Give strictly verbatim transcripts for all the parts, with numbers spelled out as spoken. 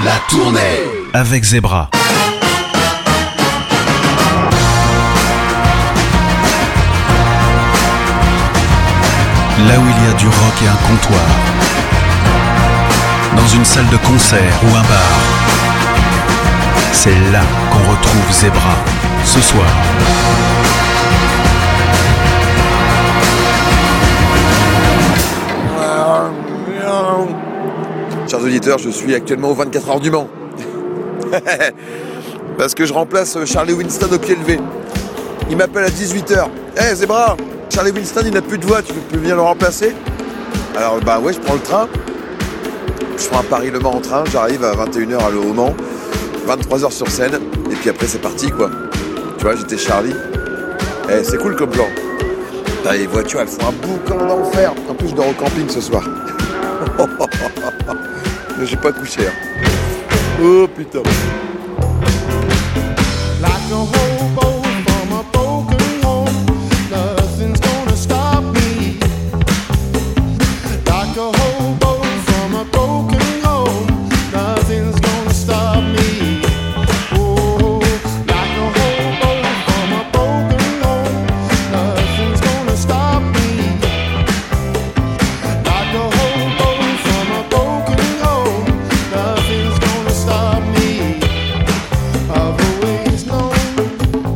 La tournée avec Zebra. Là où il y a du rock et un comptoir, dans une salle de concert ou un bar, c'est là qu'on retrouve Zebra, ce soir. Chers auditeurs, je suis actuellement aux vingt-quatre heures du Mans. Parce que je remplace Charlie Winston au pied levé. Il m'appelle à dix-huit heures. Hé hey, Zebra, Charlie Winston il n'a plus de voix, tu peux venir le remplacer? Alors bah ouais, je prends le train. Je prends un Paris-Le Mans en train, j'arrive à vingt et une heures à Le Mans, vingt-trois heures sur scène, et puis après c'est parti quoi. Tu vois, j'étais Charlie. Eh hey, c'est cool comme plan. Là, les voitures elles font un boucan d'enfer. En plus je dors au camping ce soir. J'ai pas couché. Hein. Oh putain. Like a hobo from a broken home, nothing's gonna stop me. Like a hobo from a broken home, nothing's gonna stop me. Oh, like a hobo from a broken home, nothing's gonna stop me. Like a hobo from a broken home, nothing's gonna stop me. I've always known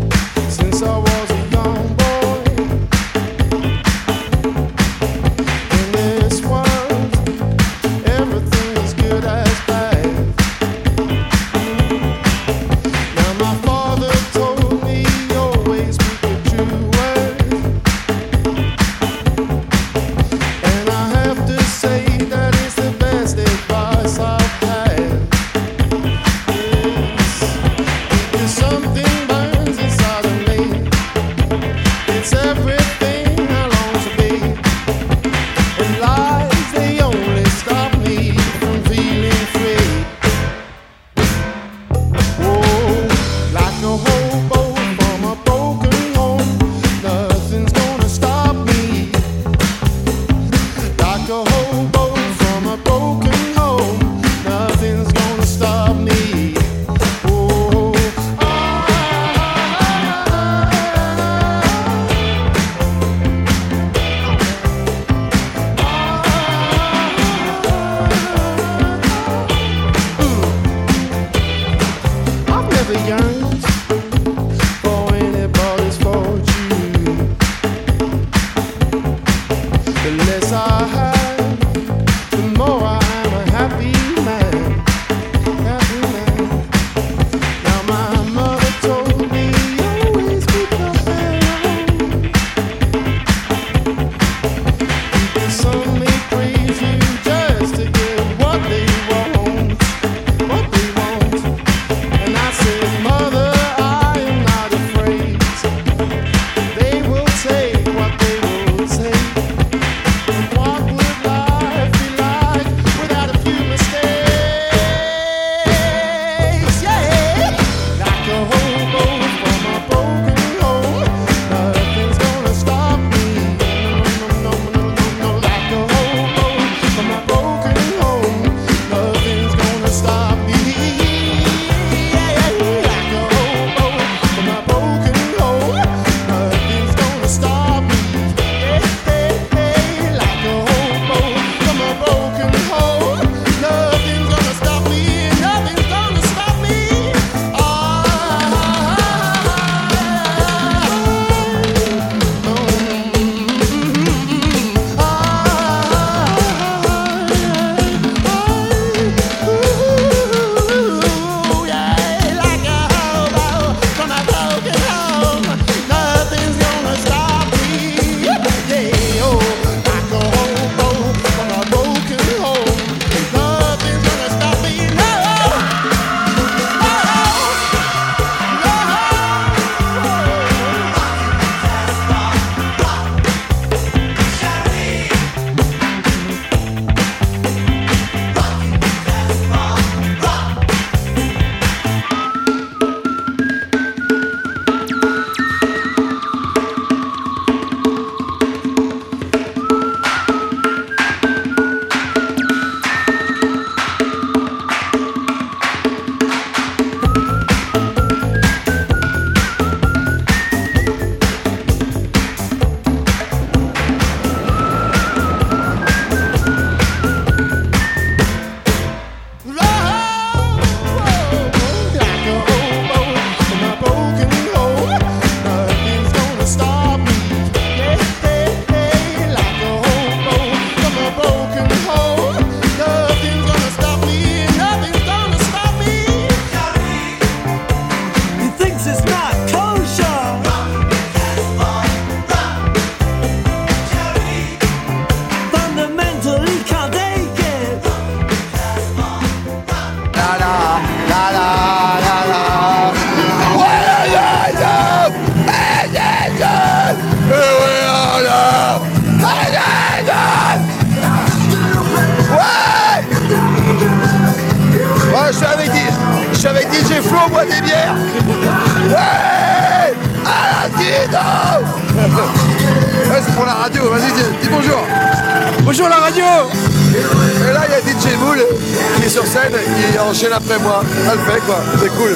on boit des bières. Ouais, Aladino. Ouais, c'est pour la radio, vas-y, dis, dis bonjour. Bonjour la radio. Et là, il y a D J Moule qui est sur scène, qui enchaîne après moi. Ça le fait, quoi, c'est cool.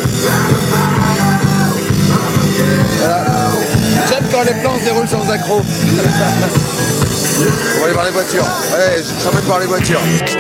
Voilà. J'aime quand les plans se déroulent sans accroc. On va aller voir les voitures. Allez, je t'emmène voir les voitures.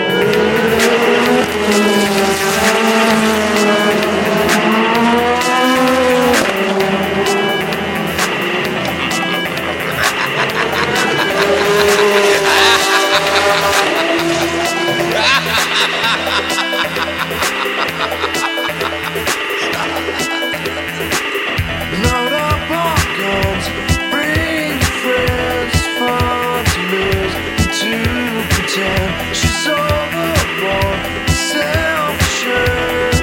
She's overboard, self-assured.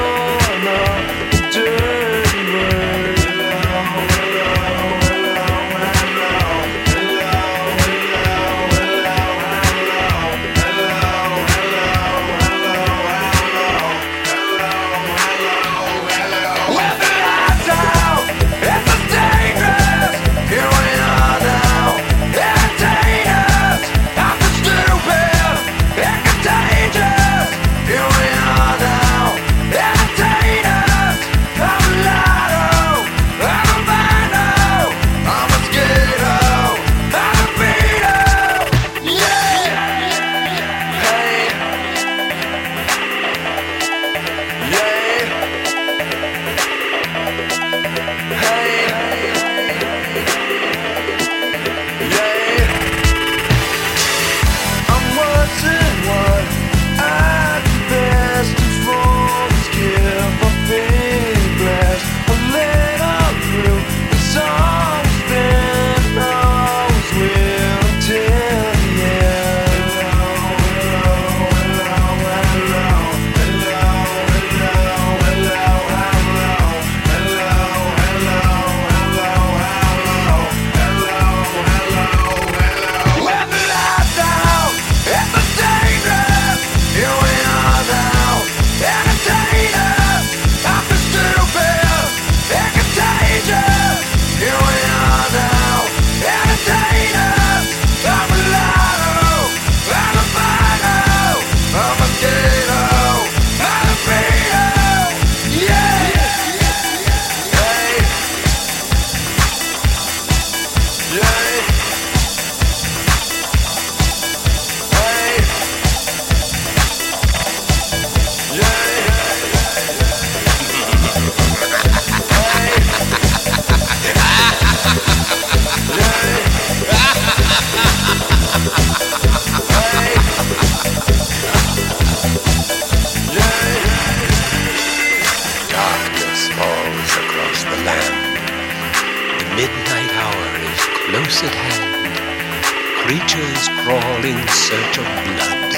close at hand, creatures crawl in search of blood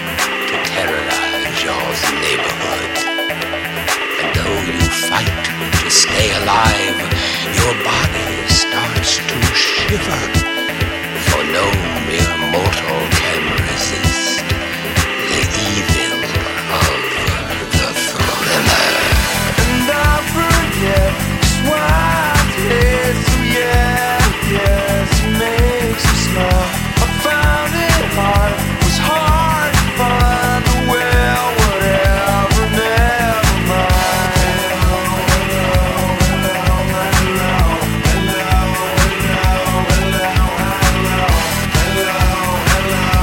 to terrorize your neighborhood. And though you fight to stay alive, your body starts to shiver, for no mere mortal can resist the evil of the thriller. And I forget just why I taste, so yeah, yes, it makes me smile. I found it hard, was hard to find the well, whatever, never mind. Hello, hello, hello, hello, hello, hello, hello, hello.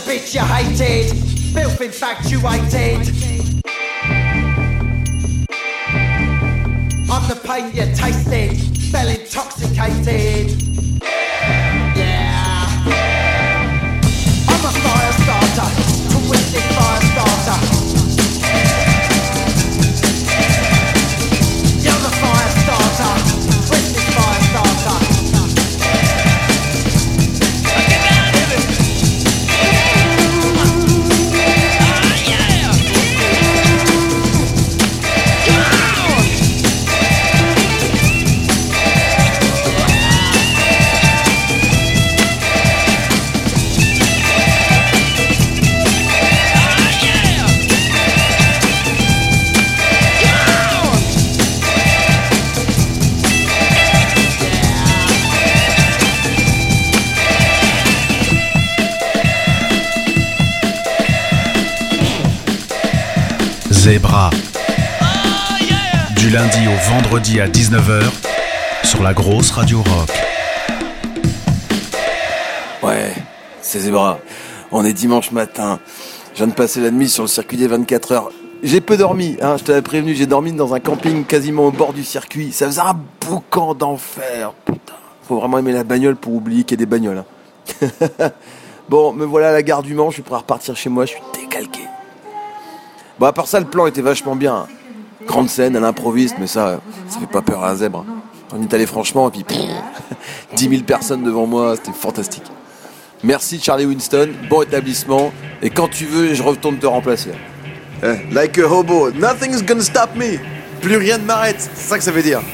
bitch you hated, filth infatuated. I'm the pain you tasted, fell intoxicated. Yeah. I'm a fire starter, twisted fire starter. You're the fire starter, twisted fire starter. Zebra. Du lundi au vendredi à dix-neuf heures sur la grosse radio rock. Ouais, c'est Zebra. On est dimanche matin. Je viens de passer la nuit sur le circuit des vingt-quatre heures. J'ai peu dormi, hein, je t'avais prévenu, j'ai dormi dans un camping quasiment au bord du circuit. Ça faisait un boucan d'enfer. Putain, faut vraiment aimer la bagnole pour oublier qu'il y a des bagnoles. Hein. Bon, me voilà à la gare du Mans, je suis prêt à repartir chez moi, je suis décalqué. Bon, à part ça, le plan était vachement bien. Grande scène, à l'improviste, mais ça, ça fait pas peur à un zèbre. On y est allé franchement, et puis pff, dix mille personnes devant moi, c'était fantastique. Merci Charlie Winston, bon établissement, et quand tu veux, je retourne te remplacer. Eh, like a hobo, nothing's gonna stop me. Plus rien ne m'arrête, c'est ça que ça veut dire.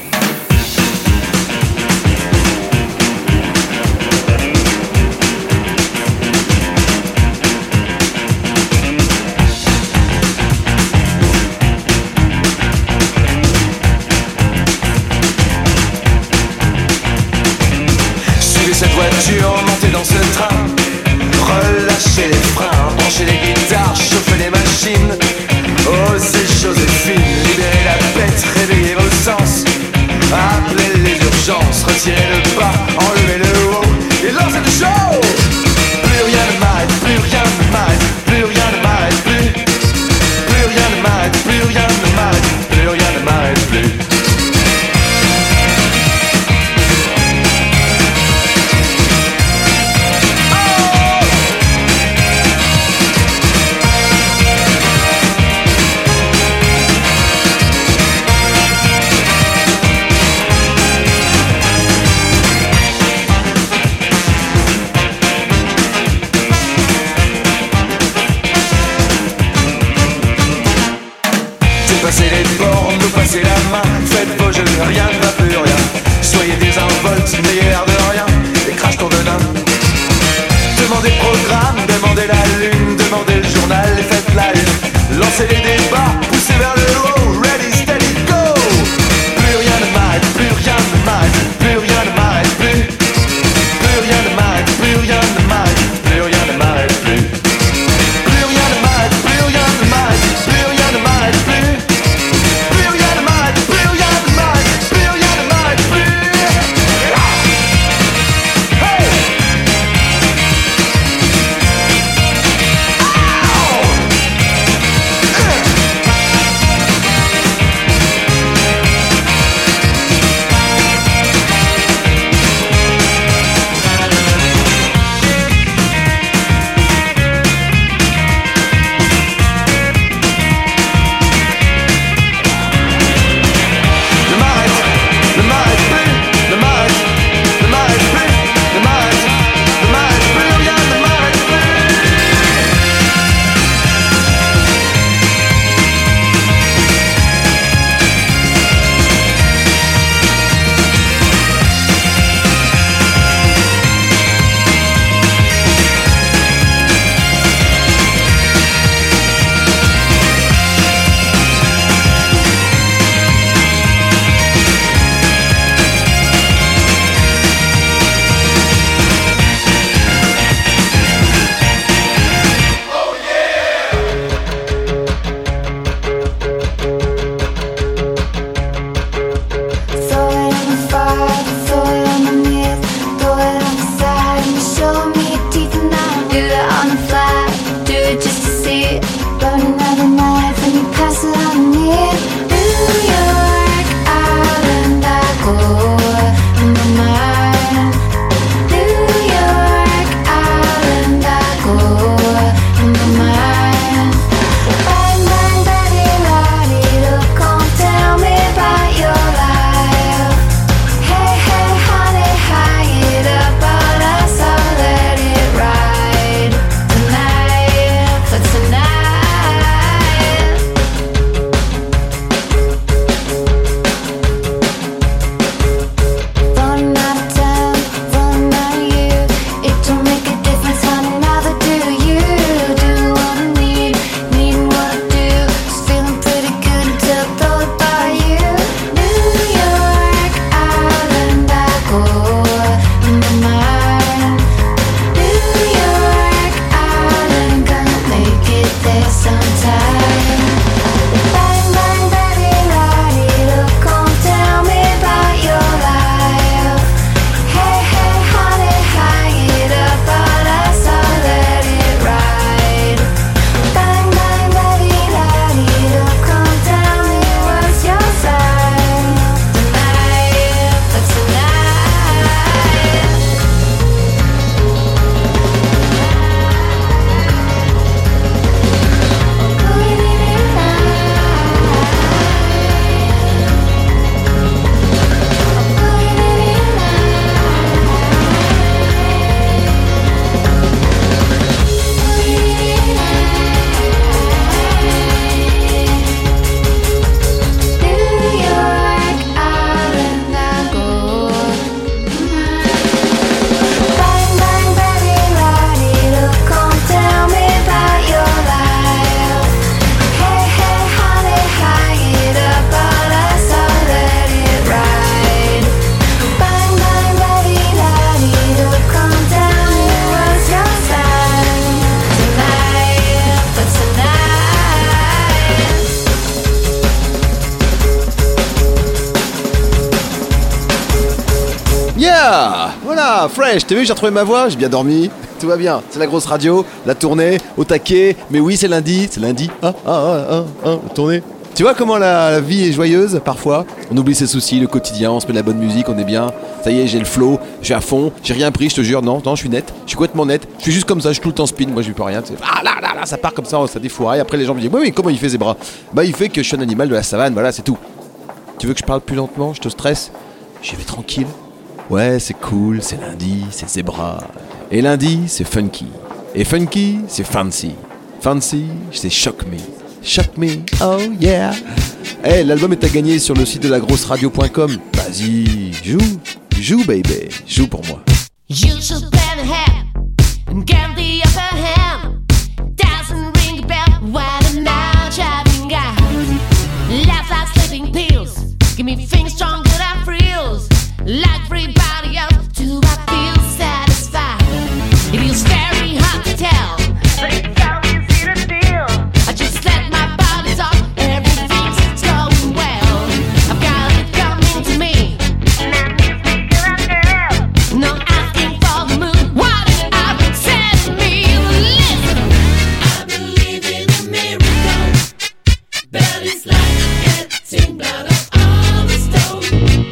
Montez dans ce train, relâchez les freins, branchez les guitares, chauffez les machines. Osez Joséphine, libérez la bête, réveillez vos sens. Appelez les urgences, retirez le bas, enlevez le haut et lancez le show. Plus rien ne m'arrête, plus rien ne m'arrête, plus rien ne m'arrête plus. Plus rien ne m'arrête, plus rien ne m'arrête, plus rien ne m'arrête plus. Passez les bornes, nous passez la main, faites vos jeux, rien ne va plus rien. Soyez désinvoltes, n'ayez l'air de rien, et crache ton venin. Demandez le programme, demandez la lune, demandez le journal et faites la une. Lancez les débats, poussez vers le haut, ready, steady, go. Plus rien ne m'arrête, plus rien ne m'arrête, plus rien ne m'arrête plus. Plus rien ne m'arrête, plus rien ne m'arrête, plus rien ne m'arrête plus. Plus rien ne m'arrête, plus rien ne m'arrête, plus rien ne m'arrête plus. Ah, fresh, t'as vu, j'ai retrouvé ma voix, j'ai bien dormi, tout va bien. C'est la grosse radio, la tournée, au taquet. Mais oui, c'est lundi, c'est lundi. Ah, ah, ah, ah, ah, la tournée. Tu vois comment la, la vie est joyeuse parfois. On oublie ses soucis, le quotidien, on se met de la bonne musique, on est bien. Ça y est, j'ai le flow, je suis à fond, j'ai rien pris, je te jure. Non, non, je suis net, je suis complètement net. Je suis juste comme ça, je suis tout le temps spin, moi je lui peux rien. Ah là là là, ça part comme ça, ça défouraille. Après les gens me disent, oui, oui, comment il fait Zebra? Bah, il fait que je suis un animal de la savane, voilà, c'est tout. Tu veux que je parle plus lentement? Je te stresse? J'y vais tranquille. Ouais, c'est cool, c'est lundi, c'est Zebra. Et lundi, c'est funky. Et funky, c'est fancy. Fancy, c'est shock me. Shock me, oh yeah. Eh, hey, l'album est à gagner sur le site de la grosse radio point com. Vas-y, joue, joue baby, joue pour moi. You should plan ahead and get the upper hand. Doesn't ring a bell while I'm not driving out. Life like sleeping pills, give me things stronger than frills. Like everybody else, do I feel satisfied? It is very hard to tell, but it's so easy to feel. I just let my body talk, everything's going well. I've got it coming to me, and I need to figure out now. No asking for the moon, what it up said me. Listen, I believe in a miracle, but it's like getting blood off all the stone.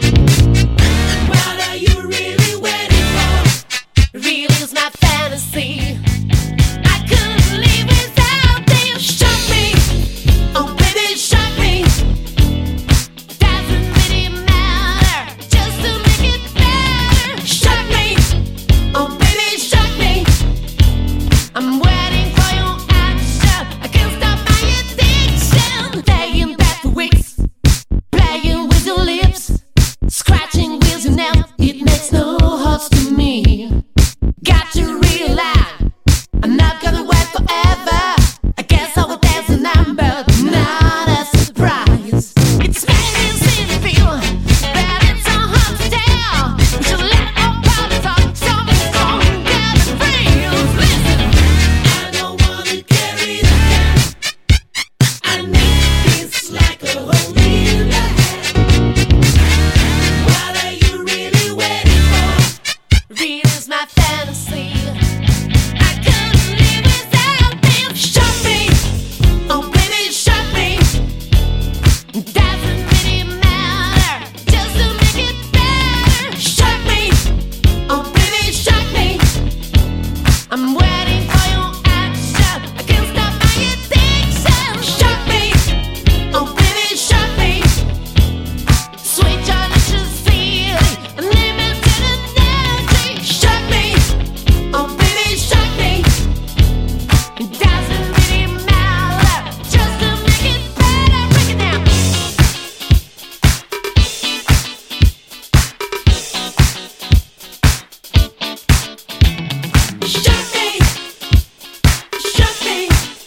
What are you really waiting for? Really is my fantasy. I couldn't live without you. Shock me, oh baby, shock me. Doesn't really matter, just to make it better. Shock me, oh baby, shock me. I'm waiting for your action. I can't stop my addiction. Playing back for weeks, playing with your lips, scratching with your nails. It makes no odds to me. Got to realize I'm not gonna wait forever. I guess I would dance a number, but not a surprise. It's making me feel that it's so hard to tell. We should let our body talk, something strong, get it free. Listen, I don't wanna carry the can. I need this like a hole in the head. What are you really waiting for? Real is my fantasy. I couldn't live without you. Shock me, oh baby, shock me. Doesn't really matter, just to make it better. Shock me, oh baby, shock me. I'm waiting for your action. I can't stop my addiction. Shock me, oh baby, shock me. Sweet delicious feeling, unlimited energy. Shock me, oh baby, shock me. It doesn't really matter, just to make it better. Break it down. Shock me, shock me.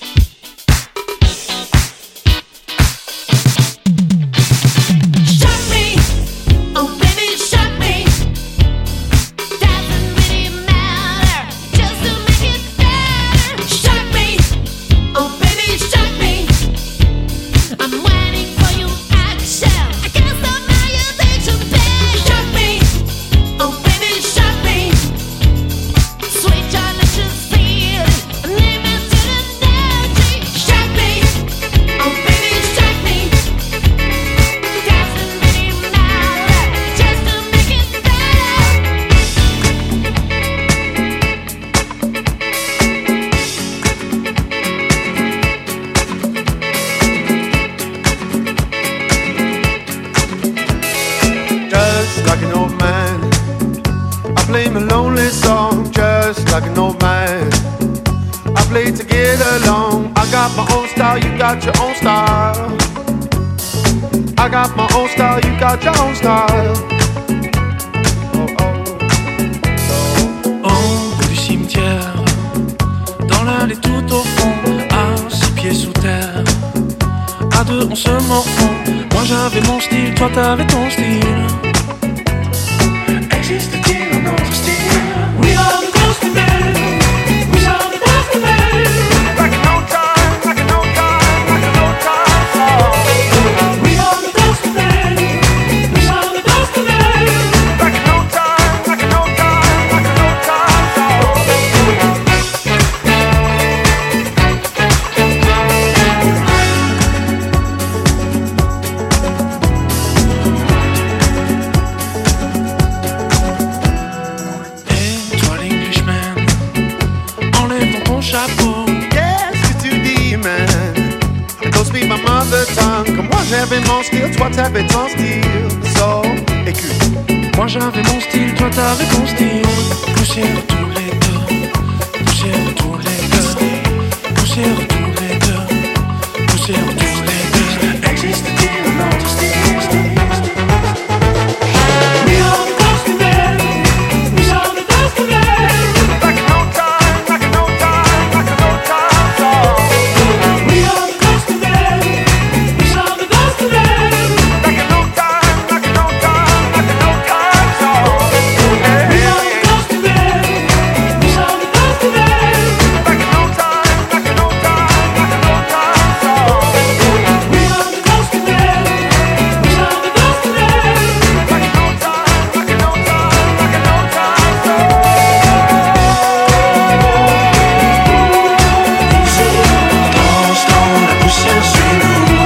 Shock me, oh baby, shock me. Doesn't really matter, just to make it better. Shock me, oh baby, shock me. I'm waiting for your action. I can't stop my addiction. Babe. Shock me, oh baby, shock me. Sweet delicious feeling, unlimited energy. Shock me, oh baby, shock me. Doesn't really matter, just to make it better. Just like an old man, I play my lonely song. Just like an old man, I play to get along. I got my own style, you got your own style. I got my own style, you got your own style. Oh, oh. Au bout du cimetière, dans l'allée tout au fond, à six pieds sous terre, à deux on se morfond. Moi j'avais mon style, toi t'avais ton style. Existe-t-il un autre style? We are the Ghosty Men, we are the Ghosty Men. Like an old time, like an old time, like an old time song. We are the Ghosty Men, we are the Ghosty Men. Like an old time, like an old time, like pas de temps. Comme moi j'avais mon style, toi t'avais ton style. So, écoute. Moi j'avais mon style, toi t'avais ton style. Poussière tous les deux. Poussière tous les deux. Poussière tous les deux. Poussière tous les deux. Existe-t-il un autre style? We are the best of them. We are the best of them. Like an old time, like an old time, like an old time song. We are the best of them. We are the best of them. Like an old time, like an old time, like an old time song. We are the best of them. We are the best of them. Like an old time, like an old time, like an old time song. We are the best of them. We are the best of them. Like an old time, like an old time, like an old time song. Danse dans la poussière, suis-nous.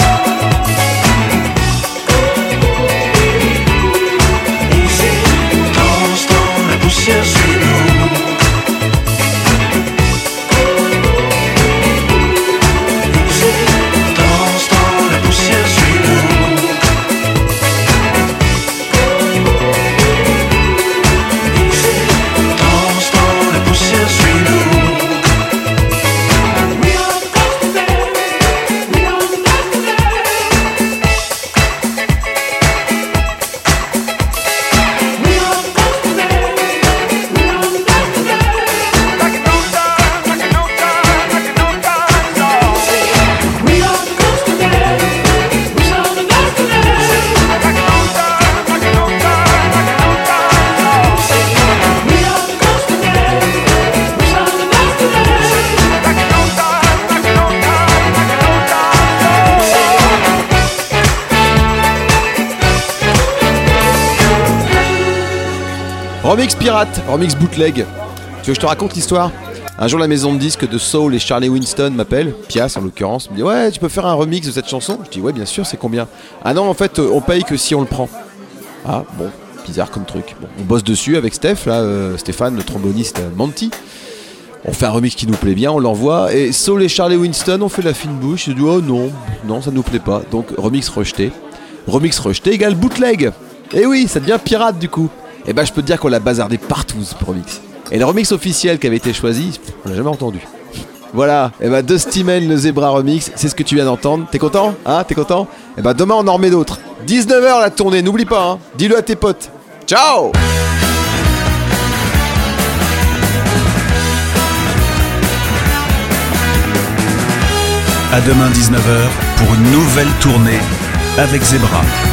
Danse dans la poussière, suis-nous. Danse dans la poussière, suis-nous. Danse dans la poussière, suis-nous. We are the best of them. We are the best of them. We are the best of them. We are the best of them. Like an old time, like an old time, like an old time song. We are the best of them. We are the best of them. Like an old time, like an old time, like an old time song. We are the best of them. We are the best of them. Like an old time, like an old time, like an old time song. Remix pirate, remix bootleg. Tu veux que je te raconte l'histoire? Un jour, la maison de disques de Soul et Charlie Winston m'appelle, Pias en l'occurrence, me dit ouais, tu peux faire un remix de cette chanson? Je dis ouais, bien sûr, c'est combien? Ah non, en fait, euh, on paye que si on le prend. Ah bon, bizarre comme truc. Bon, on bosse dessus avec Steph, là, euh, Stéphane, le tromboniste euh, Monty. On fait un remix qui nous plaît bien, on l'envoie. Et Soul et Charlie Winston, on fait la fine bouche. Je dis oh non, non, ça nous plaît pas. Donc remix rejeté. Remix rejeté égale bootleg. Et oui, ça devient pirate du coup. Et ben je peux te dire qu'on l'a bazardé partout ce remix. Et le remix officiel qui avait été choisi, on l'a jamais entendu. Voilà, et ben Dusty Mane, le Zebra remix, c'est ce que tu viens d'entendre. T'es content? Hein, t'es content? Et ben demain on en remet d'autres. dix-neuf heures la tournée, n'oublie pas, hein. Dis-le à tes potes. Ciao! À demain dix-neuf heures pour une nouvelle tournée avec Zebra.